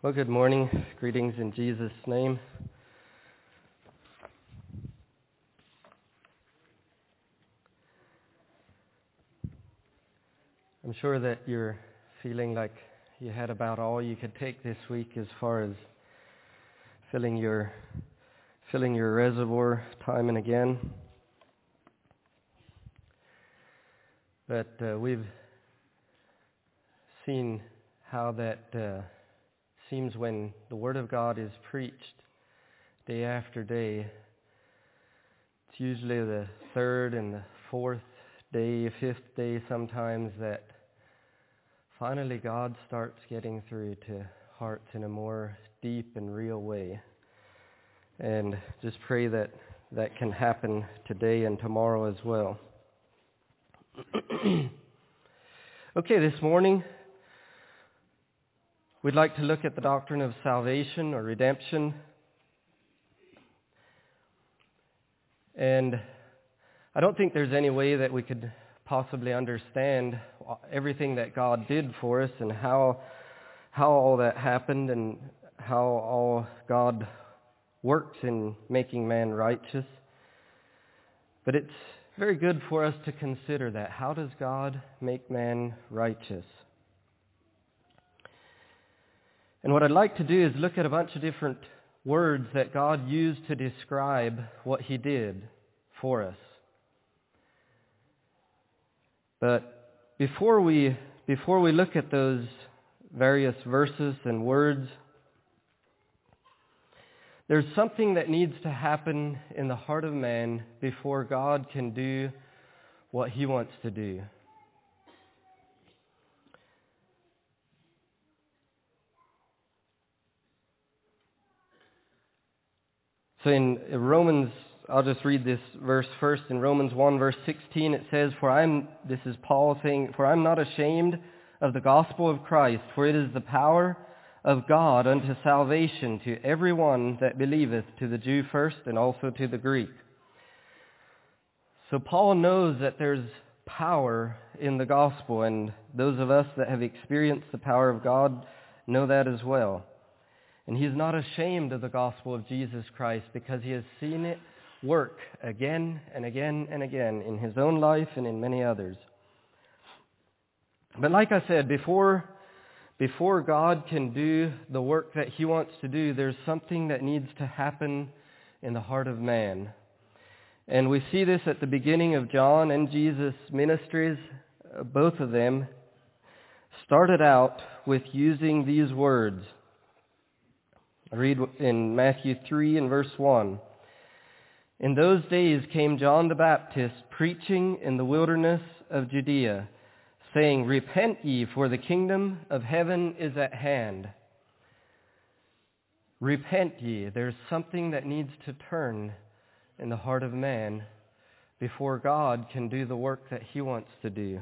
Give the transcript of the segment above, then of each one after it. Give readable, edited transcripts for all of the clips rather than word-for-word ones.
Well, good morning. Greetings in Jesus' name. I'm sure that you're feeling like you had about all you could take this week as far as filling your reservoir time and again. But we've seen how that seems when the Word of God is preached day after day. It's usually the third and the fourth day, fifth day sometimes, that finally God starts getting through to hearts in a more deep and real way. And just pray that that can happen today and tomorrow as well. Okay, this morning we'd like to look at the doctrine of salvation or redemption. And I don't think there's any way that we could possibly understand everything that God did for us and how all that happened and how all God works in making man righteous. But it's very good for us to consider that. How does God make man righteous? And what I'd like to do is look at a bunch of different words that God used to describe what He did for us. But before we look at those various verses and words, there's something that needs to happen in the heart of man before God can do what He wants to do. So in Romans, I'll just read this verse first. In Romans 1 verse 16 it says, this is Paul saying, "For I'm not ashamed of the gospel of Christ, for it is the power of God unto salvation to everyone that believeth, to the Jew first and also to the Greek." So Paul knows that there's power in the gospel, and those of us that have experienced the power of God know that as well. And he's not ashamed of the gospel of Jesus Christ because he has seen it work again and again and again in his own life and in many others. But like I said, before God can do the work that He wants to do, there's something that needs to happen in the heart of man. And we see this at the beginning of John and Jesus' ministries. Both of them started out with using these words. I read in Matthew 3 and verse 1. "In those days came John the Baptist preaching in the wilderness of Judea, saying, Repent ye, for the kingdom of heaven is at hand." Repent ye. There's something that needs to turn in the heart of man before God can do the work that He wants to do.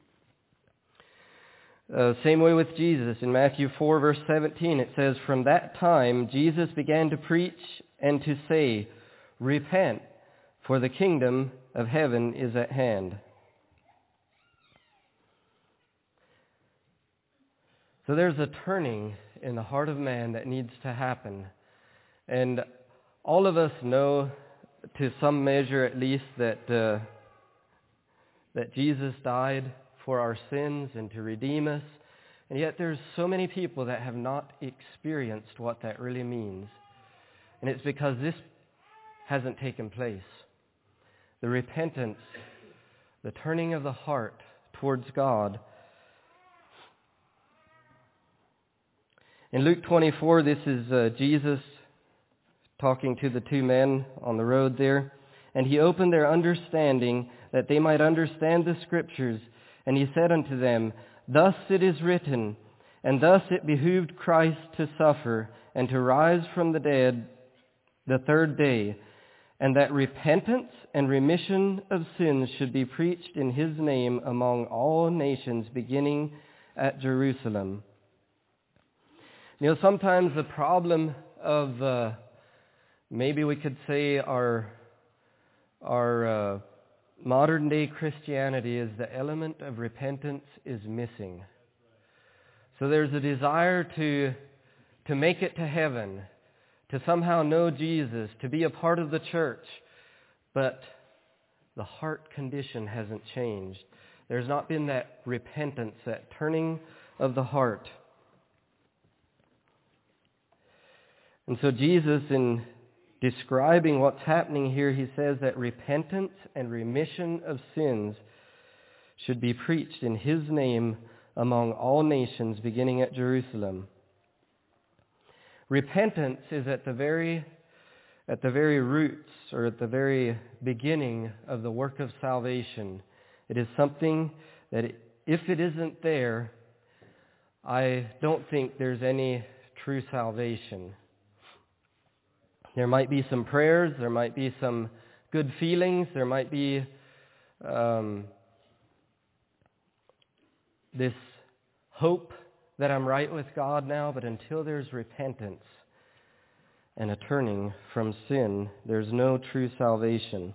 Same way with Jesus. In Matthew 4 verse 17 it says, "From that time Jesus began to preach and to say, Repent, for the kingdom of heaven is at hand." So there's a turning in the heart of man that needs to happen. And all of us know, to some measure at least, that Jesus died for our sins and to redeem us. And yet there's so many people that have not experienced what that really means. And it's because this hasn't taken place. The repentance, the turning of the heart towards God. In Luke 24, this is Jesus talking to the two men on the road there. "And He opened their understanding, that they might understand the Scriptures. And He said unto them, Thus it is written, and thus it behooved Christ to suffer, and to rise from the dead the third day, and that repentance and remission of sins should be preached in His name among all nations, beginning at Jerusalem." You know, sometimes the problem of, maybe we could say our modern day Christianity is the element of repentance is missing. So there's a desire to to make it to heaven, to somehow know Jesus, to be a part of the church, but the heart condition hasn't changed. There's not been that repentance, that turning of the heart. And so Jesus, in describing what's happening here, he says that repentance and remission of sins should be preached in his name among all nations, beginning at Jerusalem. Repentance is at the very roots, or at the very beginning of the work of salvation. It is something that if it isn't there, I don't think there's any true salvation. There might be some prayers, there might be some good feelings, there might be this hope that I'm right with God now, but until there's repentance and a turning from sin, there's no true salvation.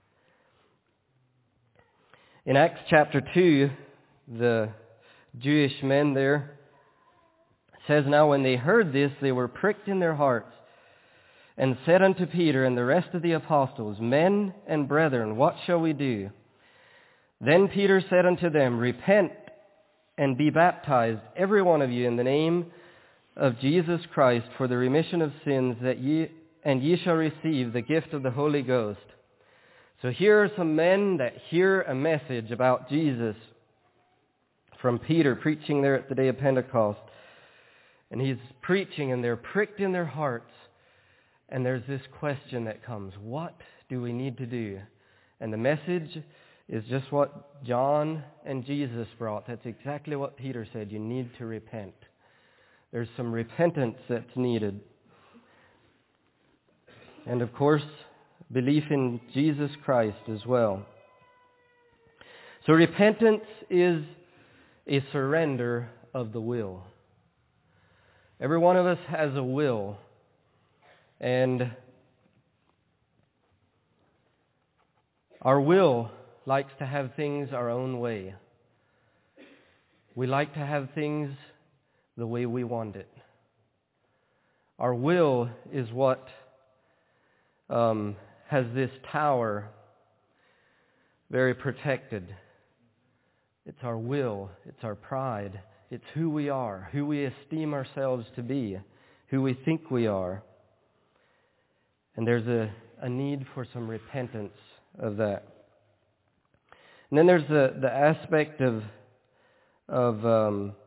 In Acts chapter 2, the Jewish men there, says, "Now when they heard this, they were pricked in their hearts, and said unto Peter and the rest of the apostles, 'Men and brethren, what shall we do?' Then Peter said unto them, 'Repent and be baptized, every one of you, in the name of Jesus Christ, for the remission of sins, and ye shall receive the gift of the Holy Ghost.'" So here are some men that hear a message about Jesus from Peter preaching there at the day of Pentecost. And he's preaching, and they're pricked in their hearts. And there's this question that comes, what do we need to do? And the message is just what John and Jesus brought. That's exactly what Peter said. You need to repent. There's some repentance that's needed. And of course, belief in Jesus Christ as well. So repentance is a surrender of the will. Every one of us has a will. And our will likes to have things our own way. We like to have things the way we want it. Our will is what has this tower very protected. It's our will, it's our pride, it's who we are, who we esteem ourselves to be, who we think we are. And there's a need for some repentance of that. And then there's the aspect of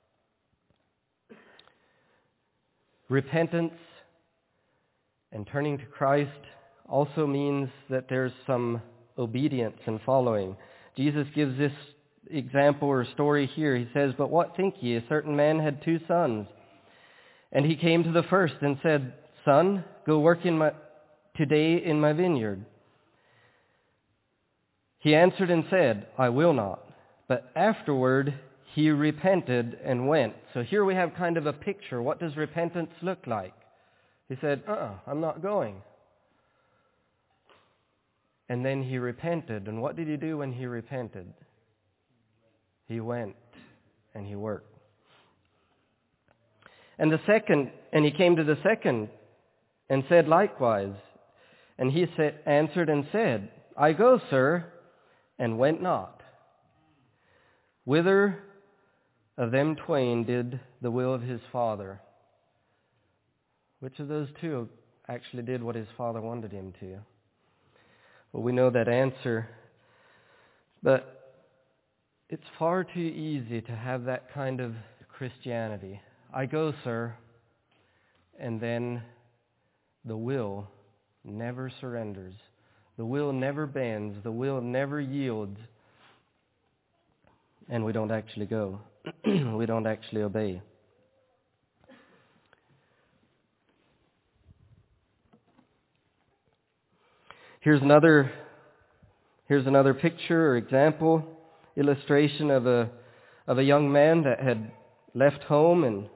repentance and turning to Christ also means that there's some obedience and following. Jesus gives this example or story here. He says, "But what think ye? A certain man had 2 sons. And he came to the first and said, 'Son, go work today in my vineyard.' He answered and said, 'I will not.' But afterward he repented and went." So here we have kind of a picture. What does repentance look like? He said, I'm not going. And then he repented. And what did he do when he repented? He went and he worked. And he came to the second and said likewise. And he answered and said, "I go, sir," and went not. Whither of them twain did the will of his father? Which of those two actually did what his father wanted him to? Well, we know that answer. But it's far too easy to have that kind of Christianity. I go, sir, and then the will never surrenders. The will never bends. The will never yields. And we don't actually go. We don't actually obey. Here's another picture or example, illustration of a young man that had left home and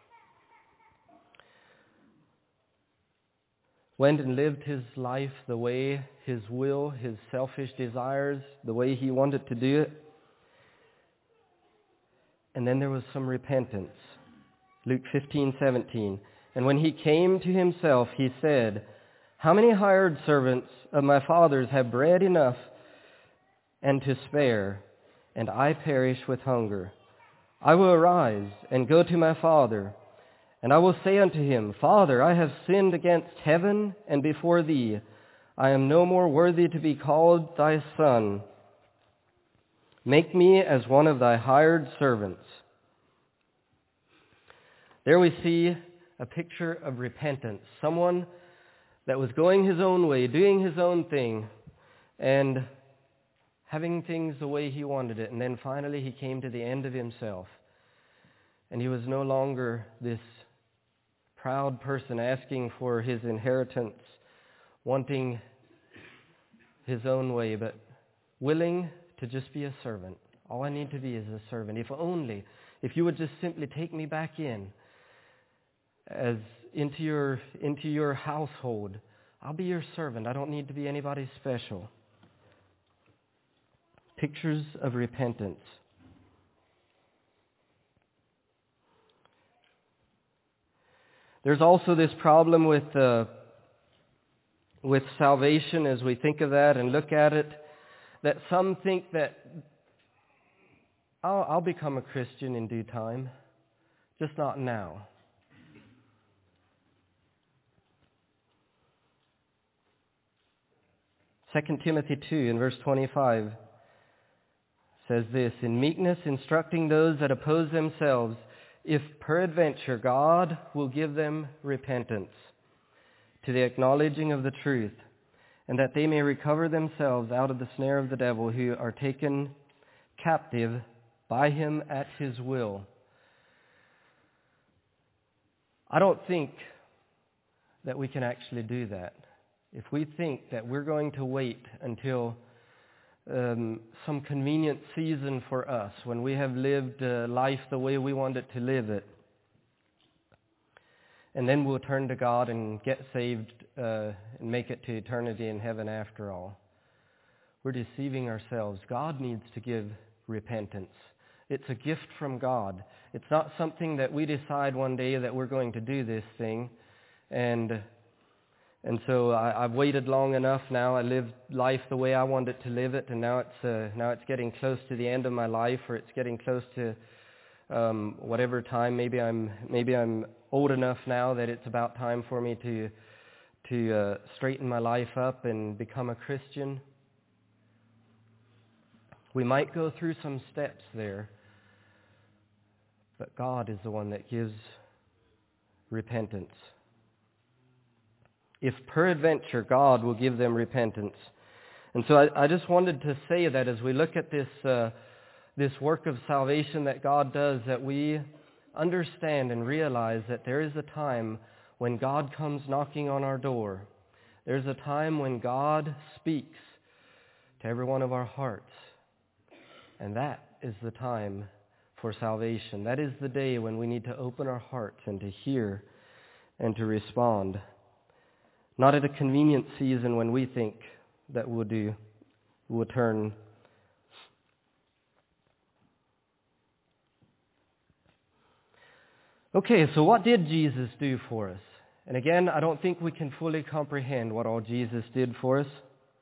went and lived his life the way his will, his selfish desires, the way he wanted to do it. And then there was some repentance. Luke 15:17. And when he came to himself, he said, "How many hired servants of my father's have bread enough and to spare, and I perish with hunger? I will arise and go to my father, and I will say unto him, Father, I have sinned against heaven and before thee. I am no more worthy to be called thy son. Make me as one of thy hired servants." There we see a picture of repentance. Someone that was going his own way, doing his own thing, and having things the way he wanted it. And then finally he came to the end of himself. And he was no longer this proud person asking for his inheritance, wanting his own way, but willing to just be a servant. All I need to be is a servant. If you would just simply take me back in as into your household, I'll be your servant. I don't need to be anybody special. Pictures of repentance. There's also this problem with salvation as we think of that and look at it, that some think that I'll become a Christian in due time, just not now. Second Timothy 2 in verse 25 says this, "In meekness instructing those that oppose themselves, if peradventure God will give them repentance to the acknowledging of the truth, and that they may recover themselves out of the snare of the devil, who are taken captive by him at his will." I don't think that we can actually do that. If we think that we're going to wait until some convenient season for us, when we have lived life the way we want it to live it, and then we'll turn to God and get saved and make it to eternity in heaven after all, we're deceiving ourselves. God needs to give repentance. It's a gift from God. It's not something that we decide one day that we're going to do this thing, and so I've waited long enough now. I lived life the way I wanted to live it, and now it's getting close to the end of my life, or it's getting close to whatever time. Maybe I'm old enough now that it's about time for me to straighten my life up and become a Christian. We might go through some steps there, but God is the one that gives repentance. If peradventure God will give them repentance. And so I just wanted to say that as we look at this work of salvation that God does, that we understand and realize that there is a time when God comes knocking on our door. There's a time when God speaks to every one of our hearts. And that is the time for salvation. That is the day when we need to open our hearts and to hear and to respond. Not at a convenient season when we think that we'll turn. Okay, so what did Jesus do for us? And again, I don't think we can fully comprehend what all Jesus did for us.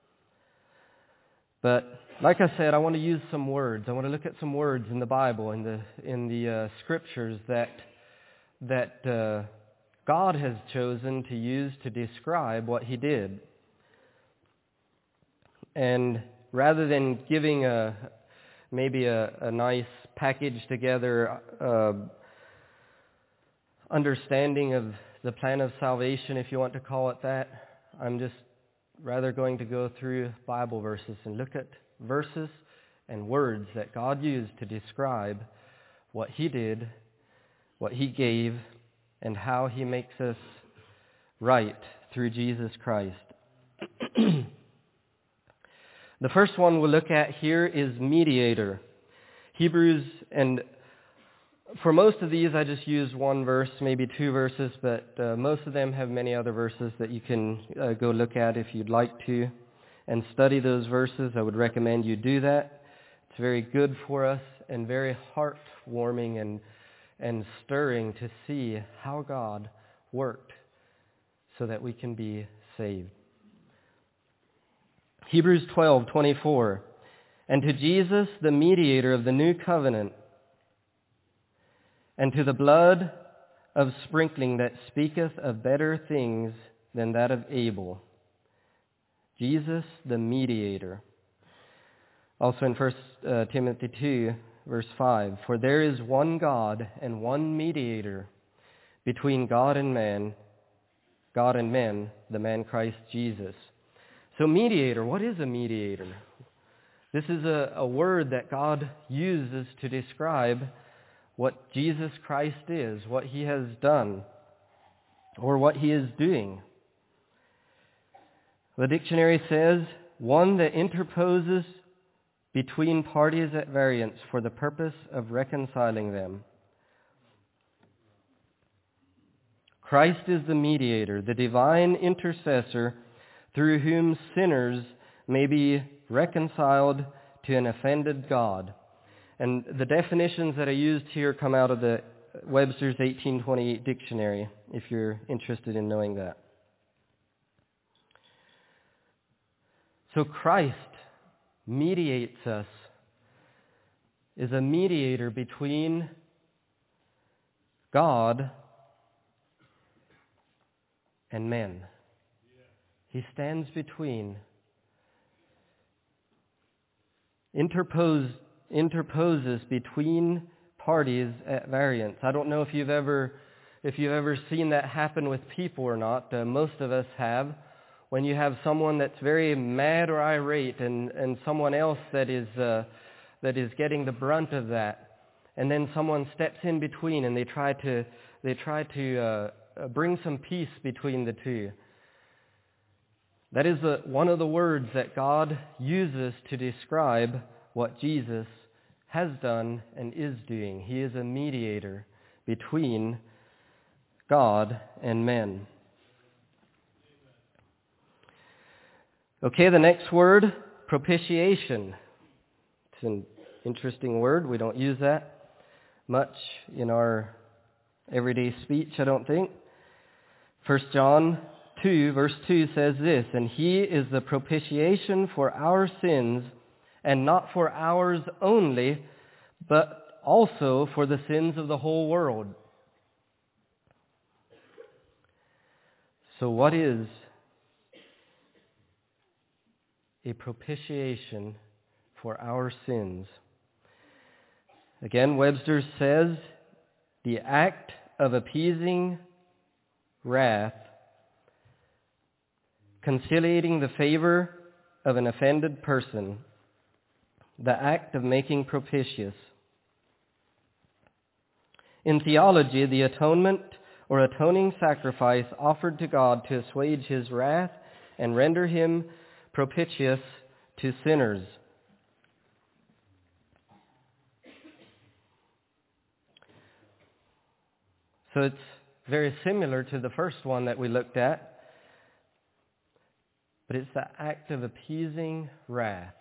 But like I said, I want to use some words. I want to look at some words in the Bible, in the scriptures that God has chosen to use to describe what he did. And rather than giving maybe a nice package together understanding of the plan of salvation, if you want to call it that, I'm just rather going to go through Bible verses and look at verses and words that God used to describe what he did, what he gave, and how he makes us right through Jesus Christ. The first one we'll look at here is mediator. Hebrews, and for most of these I just use one verse, maybe two verses, but most of them have many other verses that you can go look at if you'd like to and study those verses. I would recommend you do that. It's very good for us and very heartwarming and stirring to see how God worked so that we can be saved. Hebrews 12:24, and to Jesus, the mediator of the new covenant, and to the blood of sprinkling that speaketh of better things than that of Abel. Jesus, the mediator. Also in 1 Timothy 2, verse 5, for there is one God and one mediator between God and men, the man Christ Jesus. So mediator, what is a mediator? This is a word that God uses to describe what Jesus Christ is, what he has done, or what he is doing. The dictionary says, one that interposes between parties at variance for the purpose of reconciling them. Christ is the mediator, the divine intercessor through whom sinners may be reconciled to an offended God. And the definitions that I used here come out of the Webster's 1828 dictionary, if you're interested in knowing that. So Christ mediates us, is a mediator between God and men. He stands between, interposes between parties at variance. I don't know if you've ever seen that happen with people or not. Most of us have. When you have someone that's very mad or irate and someone else that is getting the brunt of that, and then someone steps in between and they try to bring some peace between the two. That is one of the words that God uses to describe what Jesus has done and is doing. He is a mediator between God and men. Okay, the next word, propitiation. It's an interesting word. We don't use that much in our everyday speech, I don't think. 1 John 2, verse 2 says this, and he is the propitiation for our sins, and not for ours only, but also for the sins of the whole world. So what is a propitiation for our sins? Again, Webster says, the act of appeasing wrath, conciliating the favor of an offended person, the act of making propitious. In theology, the atonement or atoning sacrifice offered to God to assuage his wrath and render him propitious to sinners. So it's very similar to the first one that we looked at, but it's the act of appeasing wrath.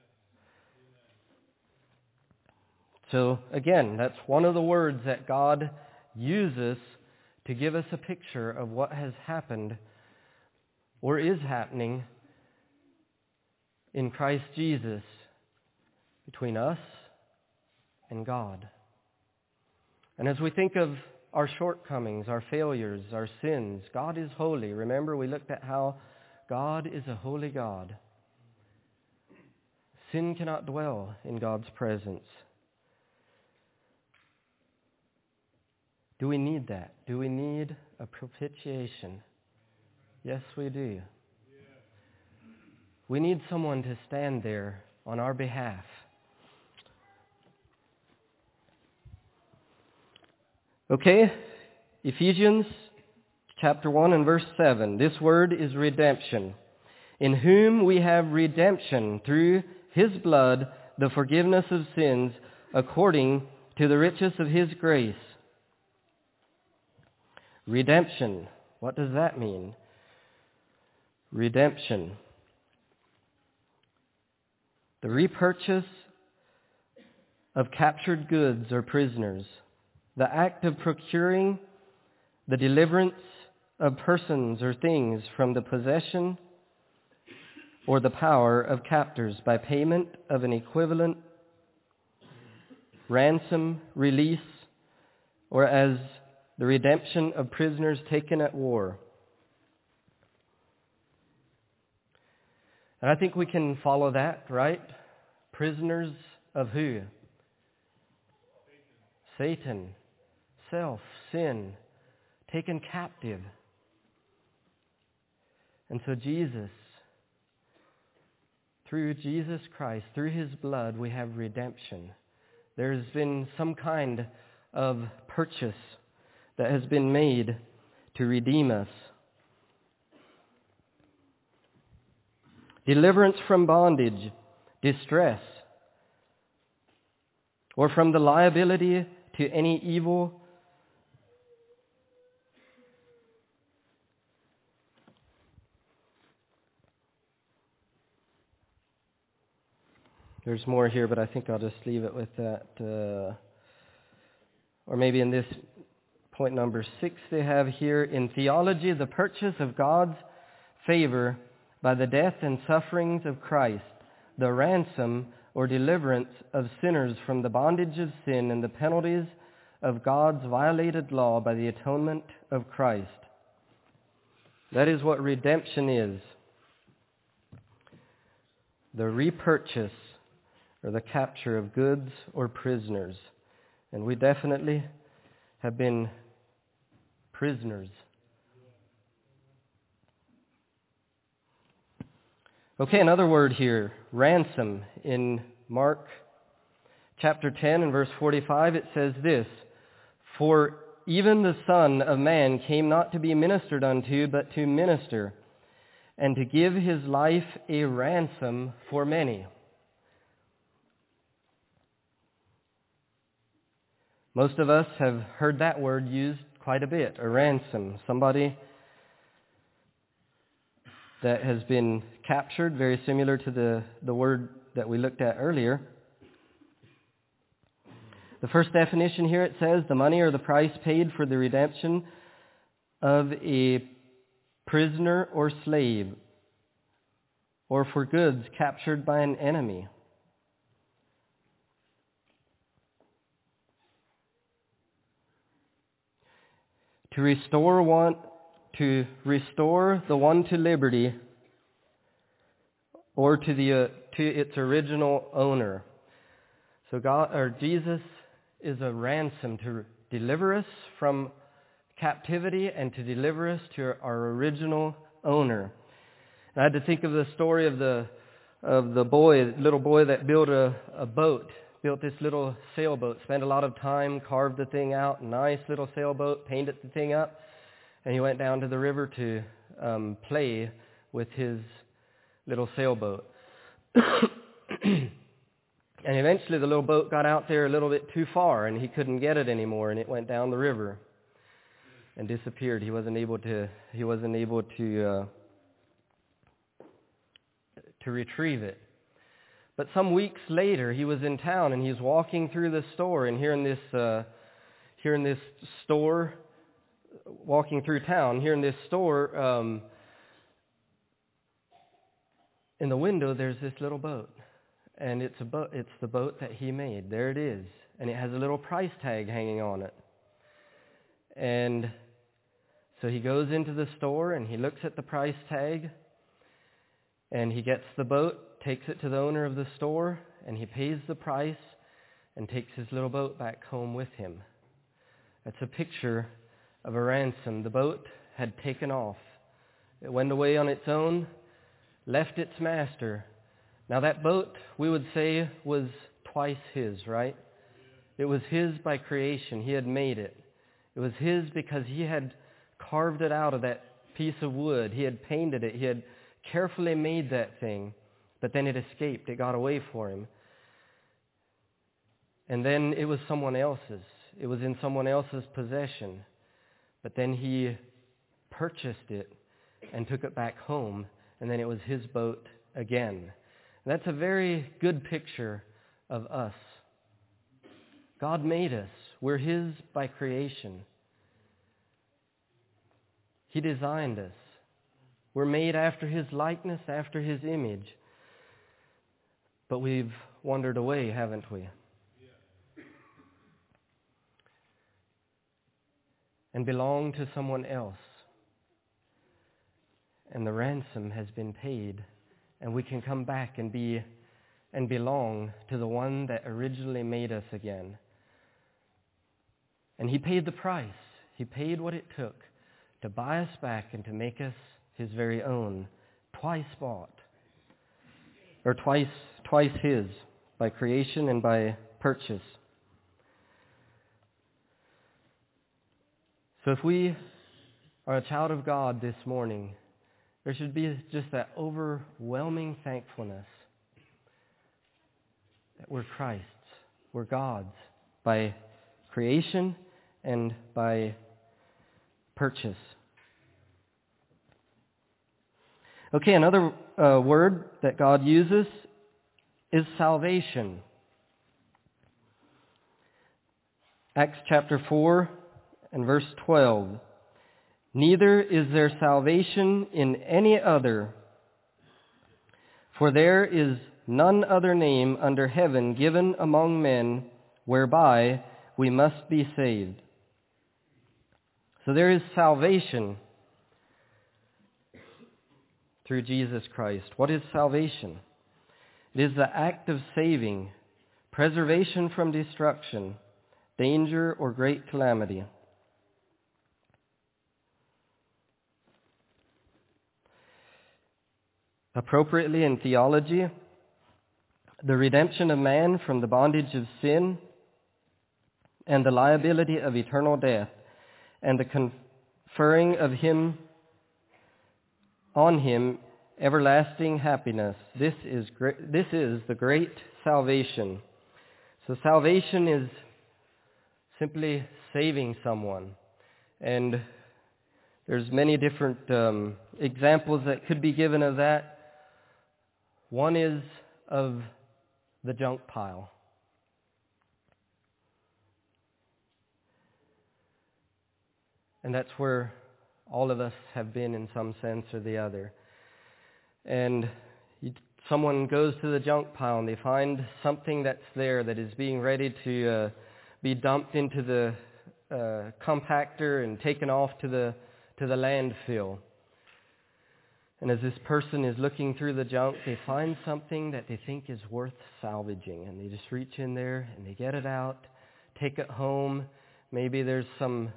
So again, that's one of the words that God uses to give us a picture of what has happened or is happening in Christ Jesus between us and God. And as we think of our shortcomings, our failures, our sins, God is holy. Remember, we looked at how God is a holy God. Sin cannot dwell in God's presence. Do we need that? Do we need a propitiation? Yes, we do. We need someone to stand there on our behalf. Okay, Ephesians chapter 1 and verse 7. This word is redemption. In whom we have redemption through his blood, the forgiveness of sins, according to the riches of his grace. Redemption. What does that mean? Redemption. The repurchase of captured goods or prisoners. the act of procuring the deliverance of persons or things from the possession or the power of captors by payment of an equivalent ransom, release, or as the redemption of prisoners taken at war. And I think we can follow that, right? Prisoners of who? Satan, self, sin, taken captive. And so Jesus, through Jesus Christ, through His blood, we have redemption. There's been some kind of purchase that has been made to redeem us. Deliverance from bondage, distress, or from the liability to any evil There's more here, but I think I'll just leave it with that. Or maybe in this point number 6 they have here, in theology, the purchase of God's favor by the death and sufferings of Christ, the ransom or deliverance of sinners from the bondage of sin and the penalties of God's violated law by the atonement of Christ. That is what redemption is. The repurchase or the capture of goods or prisoners. And we definitely have been prisoners. Okay, another word here, ransom. In Mark chapter 10 and verse 45, it says this, "For even the Son of Man came not to be ministered unto, but to minister, and to give His life a ransom for many." Most of us have heard that word used quite a bit, a ransom. Somebody that has been captured, very similar to the word that we looked at earlier. The first definition here, it says, the money or the price paid for the redemption of a prisoner or slave, or for goods captured by an enemy. To restore the one to liberty, or to its original owner. So Jesus is a ransom to deliver us from captivity and to deliver us to our original owner. And I had to think of the story of the little boy that built a boat. Built this little sailboat, spent a lot of time, carved the thing out, nice little sailboat, painted the thing up, and he went down to the river to play with his little sailboat. And eventually the little boat got out there a little bit too far, and he couldn't get it anymore, and it went down the river and disappeared. He wasn't able to retrieve it. But some weeks later, he was in town, and he was walking through the store, and here in this store, in the window, there's this little boat, and it's the boat that he made. There it is, and it has a little price tag hanging on it. And so he goes into the store, and he looks at the price tag, and he gets the boat, takes it to the owner of the store, and he pays the price and takes his little boat back home with him. That's a picture of a ransom. The boat had taken off. It went away on its own, left its master. Now that boat, we would say, was twice his, right? It was his by creation. He had made it. It was his because he had carved it out of that piece of wood. He had painted it. He had carefully made that thing. But then it escaped. It got away for him. And then it was someone else's. It was in someone else's possession. But then he purchased it and took it back home. And then it was his boat again. And that's a very good picture of us. God made us. We're His by creation. He designed us. We're made after His likeness, after His image. But we've wandered away, haven't we? And belong to someone else. And the ransom has been paid, and we can come back and belong to the one that originally made us again. And He paid the price. He paid what it took to buy us back and to make us His very own, twice bought, or twice His, by creation and by purchase. So if we are a child of God this morning, there should be just that overwhelming thankfulness that we're Christ's, we're God's, by creation and by purchase. Okay, another word that God uses is salvation. Acts chapter 4 and verse 12. Neither is there salvation in any other, for there is none other name under heaven given among men whereby we must be saved. So there is salvation through Jesus Christ. What is salvation? It is the act of saving, preservation from destruction, danger, or great calamity. Appropriately in theology, the redemption of man from the bondage of sin and the liability of eternal death, and the conferring of on him everlasting happiness. This is the great salvation. So salvation is simply saving someone. And there's many different examples that could be given of that. One is of the junk pile. And that's where all of us have been in some sense or the other. And someone goes to the junk pile and they find something that's there that is being ready to be dumped into the compactor and taken off to the landfill. And as this person is looking through the junk, they find something that they think is worth salvaging. And they just reach in there and they get it out, take it home. Maybe there's some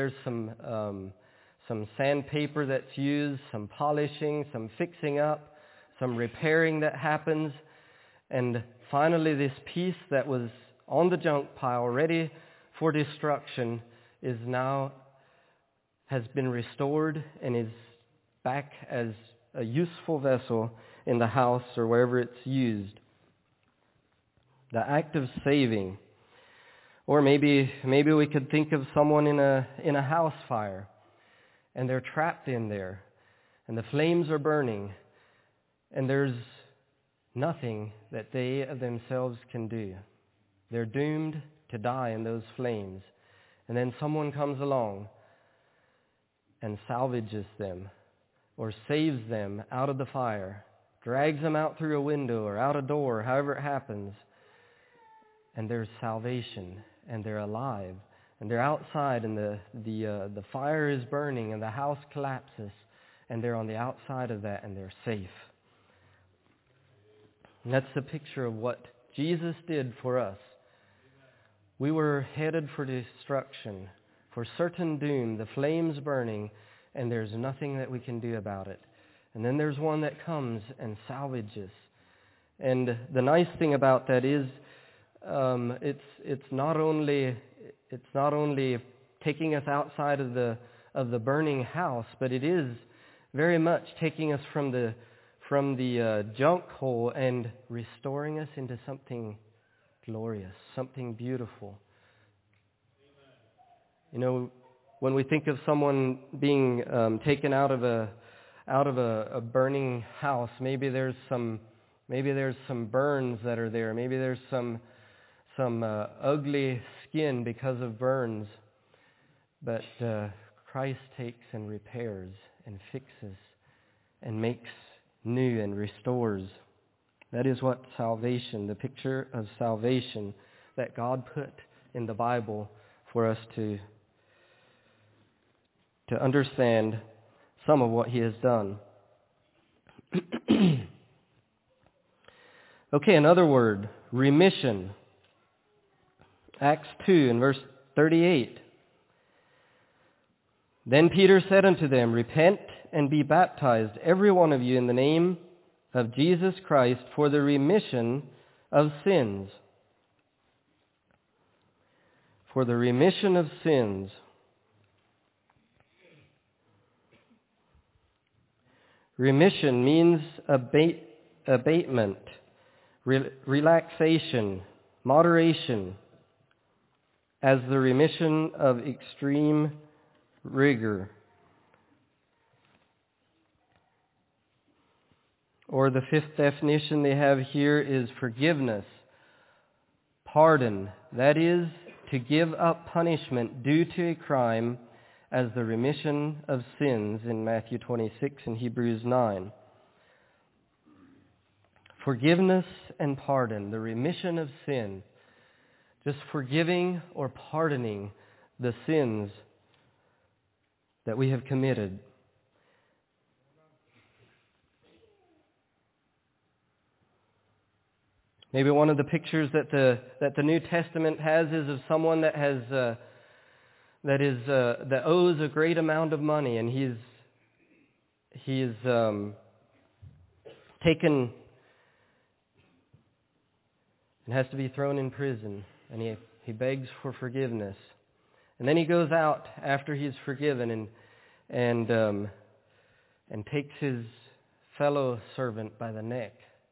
sandpaper that's used, some polishing, some fixing up, some repairing that happens. And finally this piece that was on the junk pile, ready for destruction, has been restored and is back as a useful vessel in the house or wherever it's used. The act of saving. Or maybe we could think of someone in a house fire, and they're trapped in there, and the flames are burning, and there's nothing that they of themselves can do. They're doomed to die in those flames. And then someone comes along and salvages them or saves them out of the fire, drags them out through a window or out a door, however it happens, and there's salvation, and they're alive, and they're outside, and the fire is burning, and the house collapses, and they're on the outside of that, and they're safe. And that's the picture of what Jesus did for us. We were headed for destruction, for certain doom, the flames burning, and there's nothing that we can do about it. And then there's one that comes and salvages. And the nice thing about that is it's not only taking us outside of the burning house, but it is very much taking us from the junk hole and restoring us into something glorious, something beautiful. You know, when we think of someone being taken out of a burning house, maybe there's some burns that are there. Maybe there's some ugly skin because of burns. But Christ takes and repairs and fixes and makes new and restores. That is what salvation, the picture of salvation that God put in the Bible for us to understand some of what He has done. Okay, another word, remission. Acts 2 and verse 38. Then Peter said unto them, Repent and be baptized, every one of you, in the name of Jesus Christ, for the remission of sins. For the remission of sins. Remission means abatement, relaxation, moderation, as the remission of extreme rigor. Or the fifth definition they have here is forgiveness, pardon. That is, to give up punishment due to a crime as the remission of sins in Matthew 26 and Hebrews 9. Forgiveness and pardon, the remission of sin, just forgiving or pardoning the sins that we have committed. Maybe one of the pictures that the New Testament has is of someone that has that owes a great amount of money, and he's taken and has to be thrown in prison, and he begs for forgiveness, and then he goes out after he's forgiven and takes his fellow servant by the neck.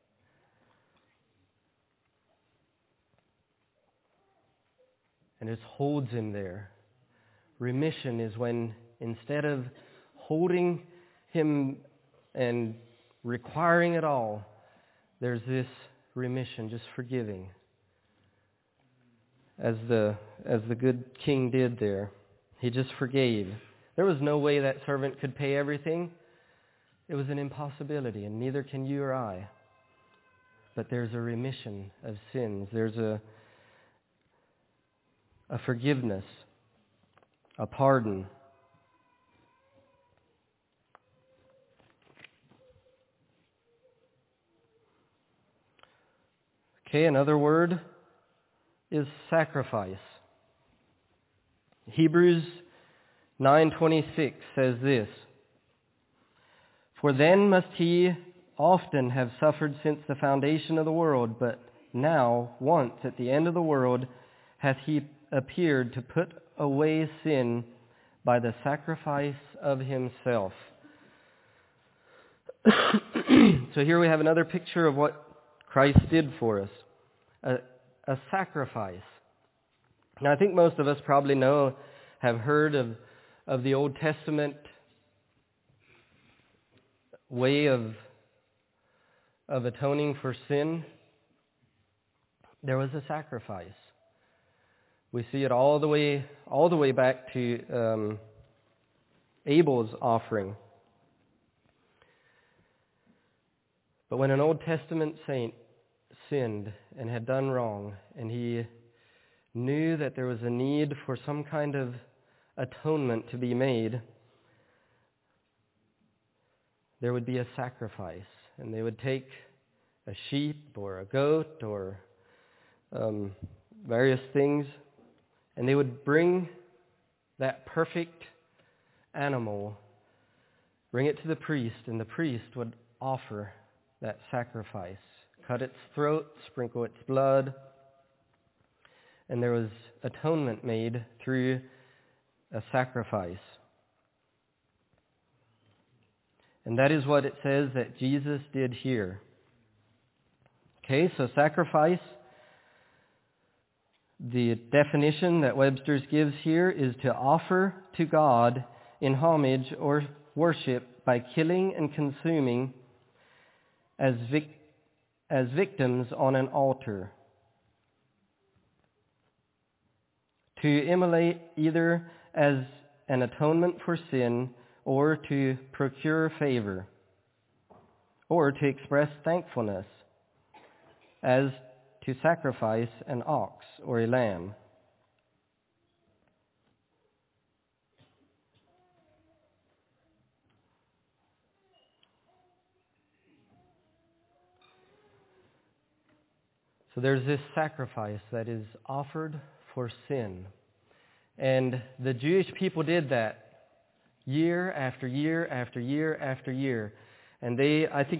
And just holds him there. Remission is when, instead of holding him and requiring it all, there's this remission, just forgiving. As the good king did there. He just forgave. There was no way that servant could pay everything. It was an impossibility, and neither can you or I. But there's a remission of sins. There's a forgiveness, a pardon. Okay, another word is sacrifice. Hebrews 9:26 says this, For then must he often have suffered since the foundation of the world, but now, once at the end of the world, hath he appeared to put away sin by the sacrifice of himself. So here we have another picture of what Christ did for us. A sacrifice. Now I think most of us probably have heard of the Old Testament way of atoning for sin. There was a sacrifice. We see it all the way back to Abel's offering. But when an Old Testament saint sinned and had done wrong, and he knew that there was a need for some kind of atonement to be made, there would be a sacrifice, and they would take a sheep or a goat or various things, and they would bring that perfect animal, bring it to the priest, and the priest would offer that sacrifice, cut its throat, sprinkle its blood, and there was atonement made through a sacrifice. And that is what it says that Jesus did here. Okay, so sacrifice, the definition that Webster's gives here is to offer to God in homage or worship by killing and consuming as victims on an altar. to immolate either as an atonement for sin or to procure favor, or to express thankfulness as to sacrifice an ox or a lamb. So there's this sacrifice that is offered for sin. And the Jewish people did that year after year after year after year. And I think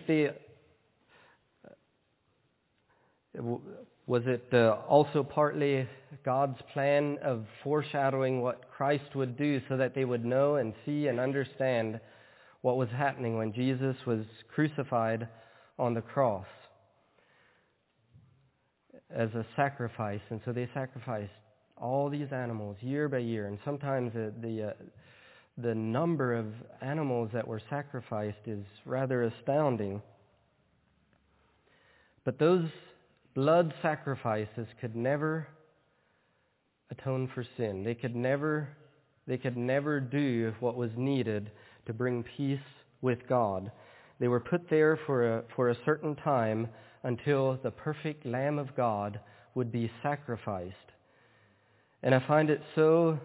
was it also partly God's plan of foreshadowing what Christ would do so that they would know and see and understand what was happening when Jesus was crucified on the cross as a sacrifice. And so they sacrificed all these animals year by year. And sometimes the number of animals that were sacrificed is rather astounding. But those blood sacrifices could never atone for sin. They could never do what was needed to bring peace with God. They were put there for a certain time until the perfect Lamb of God would be sacrificed. And I find it so,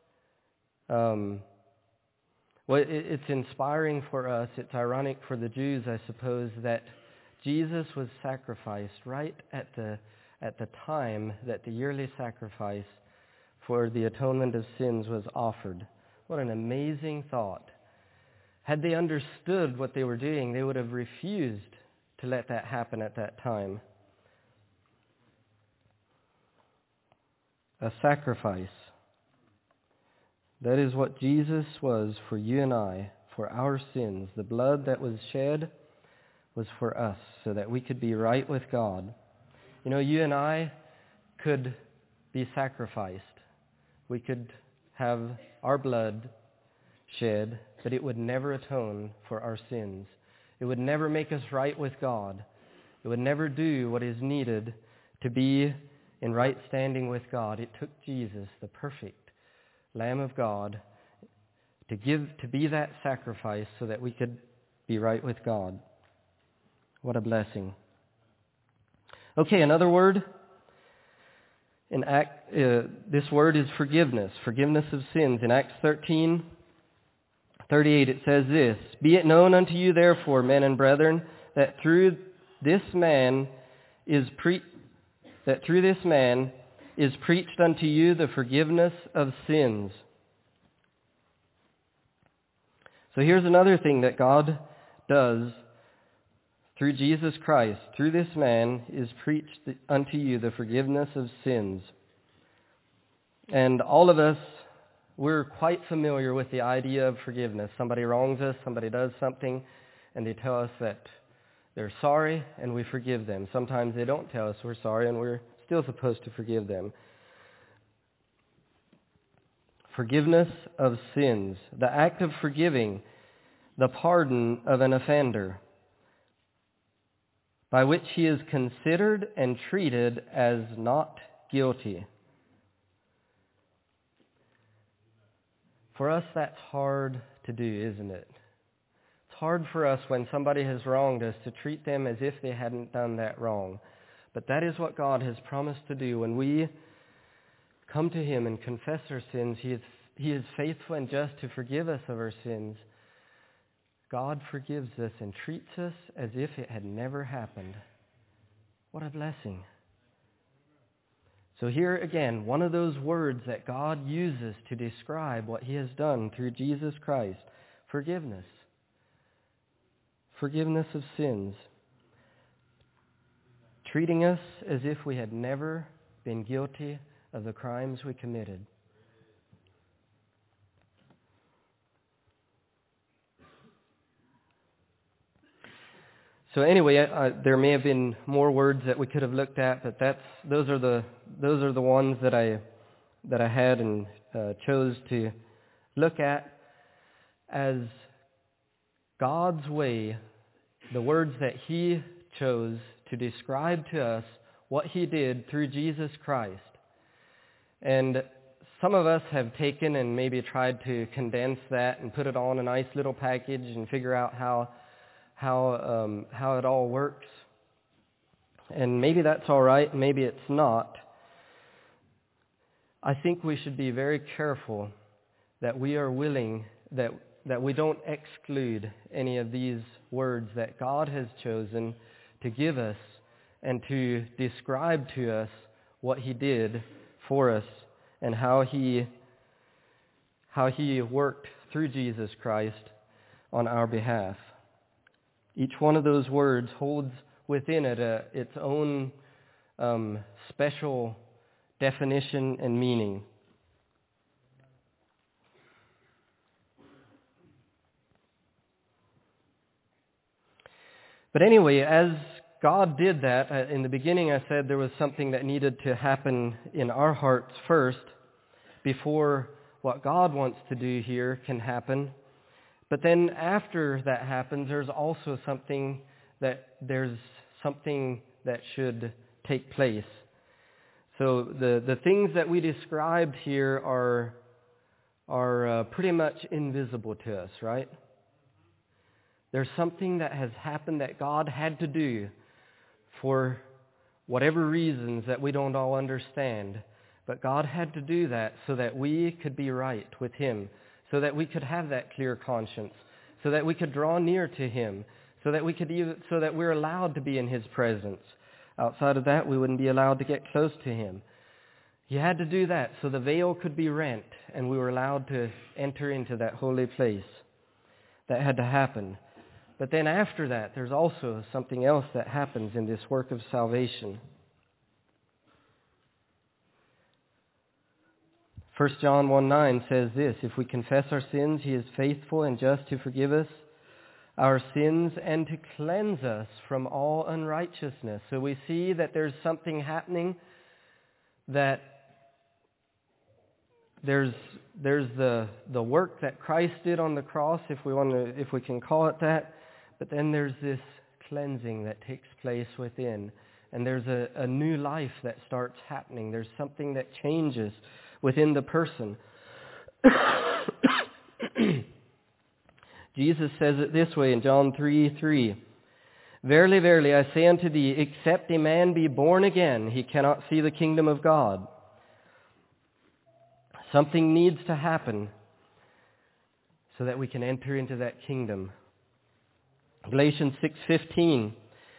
it's inspiring for us. It's ironic for the Jews, I suppose, that Jesus was sacrificed right at the time that the yearly sacrifice for the atonement of sins was offered. What an amazing thought. Had they understood what they were doing, they would have refused to let that happen at that time. A sacrifice. That is what Jesus was for you and I, for our sins. The blood that was shed was for us, so that we could be right with God. You know, you and I could be sacrificed. We could have our blood shed, but it would never atone for our sins. It would never make us right with God. It would never do what is needed to be in right standing with God. It took Jesus, the perfect Lamb of God, to be that sacrifice so that we could be right with God. What a blessing. Okay, another word. This word is forgiveness. Forgiveness of sins. In Acts 13:38 it says this: "Be it known unto you therefore, men and brethren, that through this man is preached unto you the forgiveness of sins." So here's another thing that God does through Jesus Christ. Through this man is preached unto you the forgiveness of sins. And all of us, we're quite familiar with the idea of forgiveness. Somebody wrongs us, somebody does something, and they tell us that they're sorry, and we forgive them. Sometimes they don't tell us we're sorry, and we're still supposed to forgive them. Forgiveness of sins. The act of forgiving, the pardon of an offender, by which he is considered and treated as not guilty. For us, that's hard to do, isn't it? It's hard for us when somebody has wronged us to treat them as if they hadn't done that wrong. But that is what God has promised to do. When we come to Him and confess our sins, He is faithful and just to forgive us of our sins. God forgives us and treats us as if it had never happened. What a blessing. So here again, one of those words that God uses to describe what He has done through Jesus Christ. Forgiveness. Forgiveness of sins. Treating us as if we had never been guilty of the crimes we committed. So anyway, there may have been more words that we could have looked at, but those are the ones that I had and chose to look at as God's way, the words that He chose to describe to us what He did through Jesus Christ. And some of us have taken and maybe tried to condense that and put it on a nice little package and figure out how it all works. And maybe that's all right, maybe it's not. I think we should be very careful that we are willing, that we don't exclude any of these words that God has chosen to give us and to describe to us what He did for us and how He worked through Jesus Christ on our behalf. Each one of those words holds within it its own special definition and meaning. But anyway, as God did that, in the beginning I said there was something that needed to happen in our hearts first before what God wants to do here can happen. But then after that happens, there's something that should take place. So the things that we described here are pretty much invisible to us, right? There's something that has happened that God had to do for whatever reasons that we don't all understand. But God had to do that so that we could be right with Him, so that we could have that clear conscience, so that we could draw near to Him, so that we're allowed to be in His presence. Outside of that, we wouldn't be allowed to get close to Him. He had to do that so the veil could be rent and we were allowed to enter into that holy place. That had to happen. But then after that, there's also something else that happens in this work of salvation. 1 John 1:9 says this, "If we confess our sins, He is faithful and just to forgive us our sins and to cleanse us from all unrighteousness." So we see that there's something happening, that there's the work that Christ did on the cross, if we can call it that. But then there's this cleansing that takes place within. And there's a new life that starts happening. There's something that changes within the person. Jesus says it this way in John 3:3. "Verily, verily, I say unto thee, except a man be born again, he cannot see the kingdom of God." Something needs to happen so that we can enter into that kingdom. Galatians 6:15,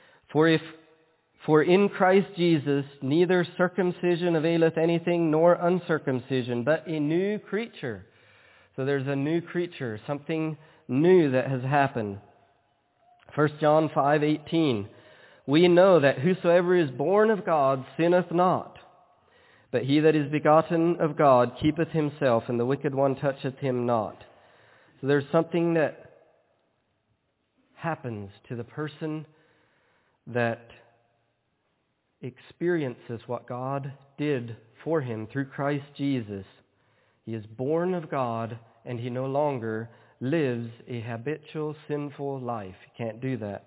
For in Christ Jesus neither circumcision availeth anything nor uncircumcision, but a new creature. So there's a new creature, something new that has happened. 1 John 5:18, "We know that whosoever is born of God sinneth not, but he that is begotten of God keepeth himself, and the wicked one toucheth him not." So there's something that happens to the person that experiences what God did for him through Christ Jesus. He is born of God, and he no longer lives a habitual sinful life. He can't do that.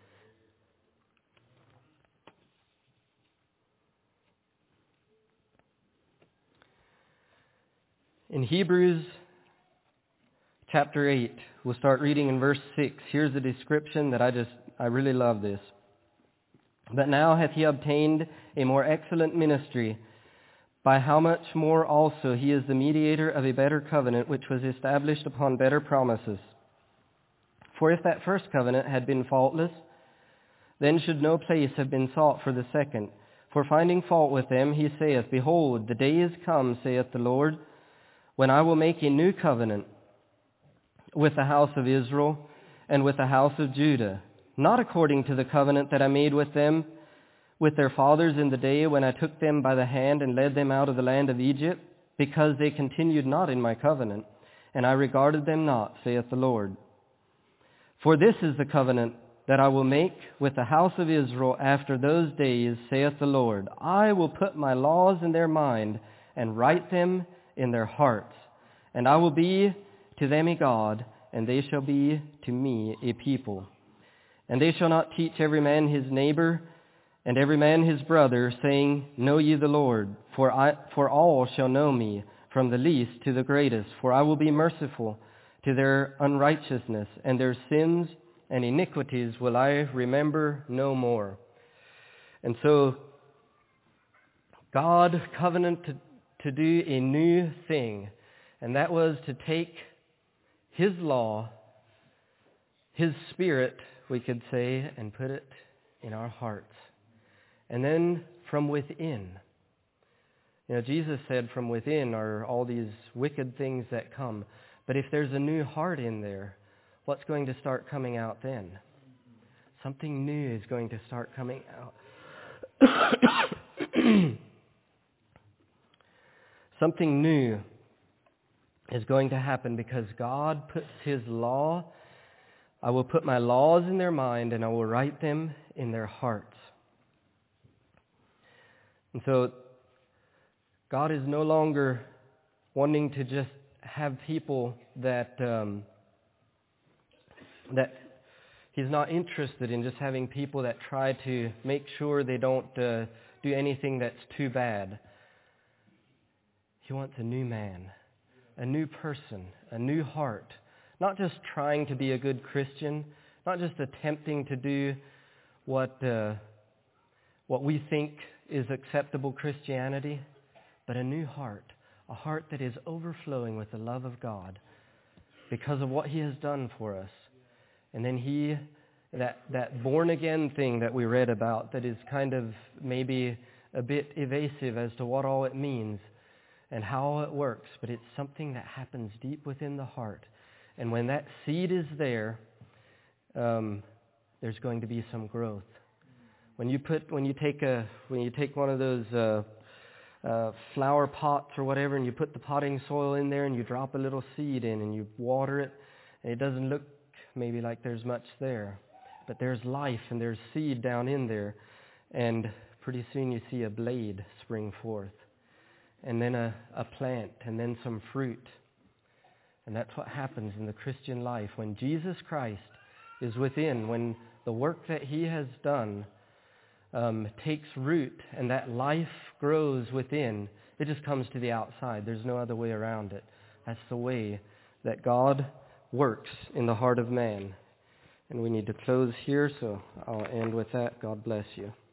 In Hebrews chapter 8, we'll start reading in verse 6. Here's a description that I really love this. "But now hath he obtained a more excellent ministry, by how much more also he is the mediator of a better covenant, which was established upon better promises. For if that first covenant had been faultless, then should no place have been sought for the second. For finding fault with them, he saith, Behold, the day is come, saith the Lord, when I will make a new covenant with the house of Israel and with the house of Judah, not according to the covenant that I made with them, with their fathers in the day when I took them by the hand and led them out of the land of Egypt, because they continued not in my covenant, and I regarded them not, saith the Lord. For this is the covenant that I will make with the house of Israel after those days, saith the Lord. I will put my laws in their mind and write them in their hearts, and I will be to them a God, and they shall be to me a people. And they shall not teach every man his neighbor, and every man his brother, saying, Know ye the Lord? For all shall know me, from the least to the greatest, for I will be merciful to their unrighteousness, and their sins and iniquities will I remember no more. And so God covenanted to do a new thing, and that was to take His law, His Spirit, we could say, and put it in our hearts. And then from within, Jesus said from within are all these wicked things that come. But if there's a new heart in there, what's going to start coming out then? Something new is going to start coming out. Something new is going to happen because God puts His law. I will put my laws in their mind and I will write them in their hearts. And so God is no longer wanting to just have people that He's not interested in just having people that try to make sure they don't do anything that's too bad. He wants a new man, a new person, a new heart. Not just trying to be a good Christian, not just attempting to do what we think is acceptable Christianity, but a new heart, a heart that is overflowing with the love of God because of what He has done for us. And then that born-again thing that we read about that is kind of maybe a bit evasive as to what all it means and how it works, but it's something that happens deep within the heart. And when that seed is there, there's going to be some growth. When you take one of those flower pots or whatever, and you put the potting soil in there, and you drop a little seed in, and you water it, and it doesn't look maybe like there's much there, but there's life and there's seed down in there, and pretty soon you see a blade spring forth, and then a plant, and then some fruit. And that's what happens in the Christian life. When Jesus Christ is within, when the work that He has done takes root and that life grows within, it just comes to the outside. There's no other way around it. That's the way that God works in the heart of man. And we need to close here, so I'll end with that. God bless you.